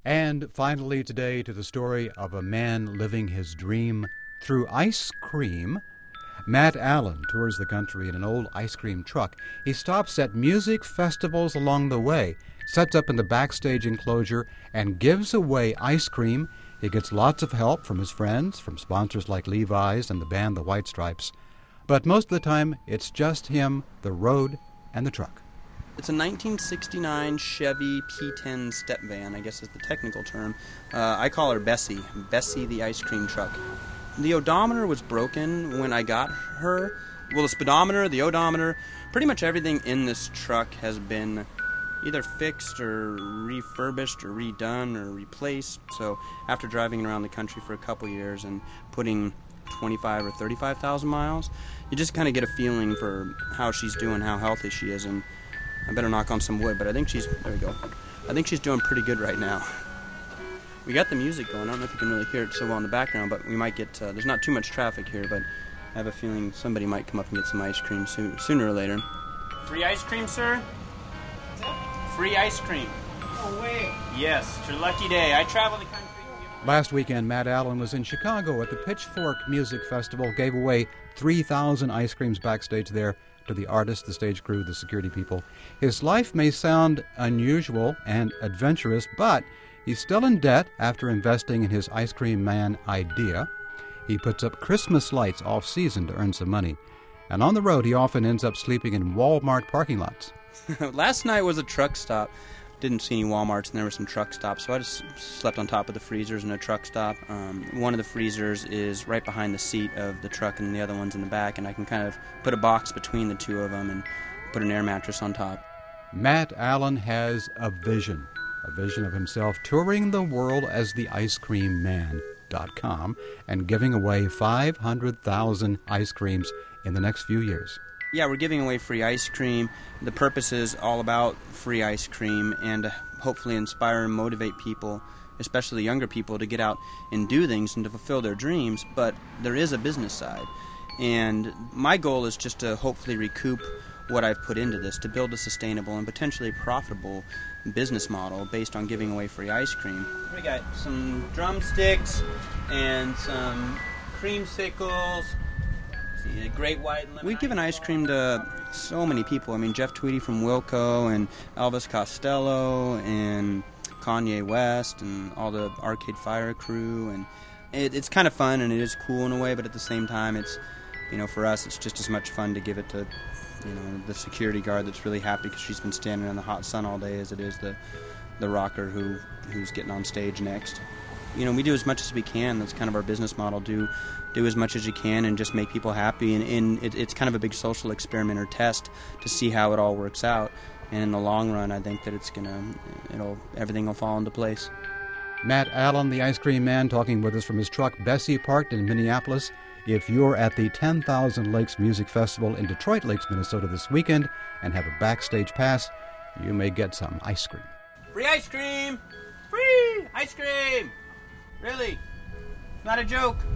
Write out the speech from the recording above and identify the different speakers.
Speaker 1: And finally today to the story of a man living his dream through ice cream. Matt Allen tours the country in an old ice cream truck. He stops at music festivals along the way, sets up in the backstage enclosure, and gives away ice cream. He gets lots of help from his friends, from sponsors like Levi's and the band The White Stripes. But most of the time, it's just him, the road, and the truck.
Speaker 2: It's a 1969 Chevy P10 step van, I guess is the technical term. I call her Bessie. Bessie the ice cream truck. The odometer was broken when I got her. Well, the speedometer, the odometer, pretty much everything in this truck has been either fixed or refurbished or redone or replaced. So after driving around the country for a couple years and putting 25 or 35,000 miles, you just kind of get a feeling for how she's doing, how healthy she is, and I better knock on some wood, but I think she's, there we go. I think she's doing pretty good right now. We got the music going. I don't know if you can really hear it so well in the background, but we might get, there's not too much traffic here, but I have a feeling somebody might come up and get some ice cream sooner or later. Free ice cream, sir? Free ice cream.
Speaker 3: No way.
Speaker 2: Yes, it's your lucky day. I travel the country.
Speaker 1: Last weekend, Matt Allen was in Chicago at the Pitchfork Music Festival, gave away 3,000 ice creams backstage there to the artists, the stage crew, the security people. His life may sound unusual and adventurous, but he's still in debt after investing in his ice cream man idea. He puts up Christmas lights off-season to earn some money. And on the road, he often ends up sleeping in Walmart parking lots.
Speaker 2: Last night was a truck stop. Didn't see any Walmarts, and there were some truck stops, so I just slept on top of the freezers in a truck stop. One of the freezers is right behind the seat of the truck, and the other one's in the back, and I can kind of put a box between the two of them and put an air mattress on top.
Speaker 1: Matt Allen has a vision of himself touring the world as the Ice Cream Man.com and giving away 500,000 ice creams in the next few years.
Speaker 2: Yeah, we're giving away free ice cream. The purpose is all about free ice cream and to hopefully inspire and motivate people, especially younger people, to get out and do things and to fulfill their dreams. But there is a business side. And my goal is just to hopefully recoup what I've put into this, to build a sustainable and potentially profitable business model based on giving away free ice cream. We got some drumsticks and some creamsicles. A great white lemon. We've given ice cream to so many people. I mean, Jeff Tweedy from Wilco and Elvis Costello and Kanye West and all the Arcade Fire crew. And it's kind of fun and it is cool in a way, but at the same time, it's, you know, for us, it's just as much fun to give it to, you know, the security guard that's really happy because she's been standing in the hot sun all day as it is the rocker who's getting on stage next. You know, we do as much as we can. That's kind of our business model. Do as much as you can and just make people happy. And it's kind of a big social experiment or test to see how it all works out. And in the long run, I think that everything will fall into place.
Speaker 1: Matt Allen, the Ice Cream Man, talking with us from his truck, Bessie, parked in Minneapolis. If you're at the 10,000 Lakes Music Festival in Detroit Lakes, Minnesota this weekend and have a backstage pass, you may get some ice cream.
Speaker 2: Free ice cream! Free ice cream! Really? Not a joke.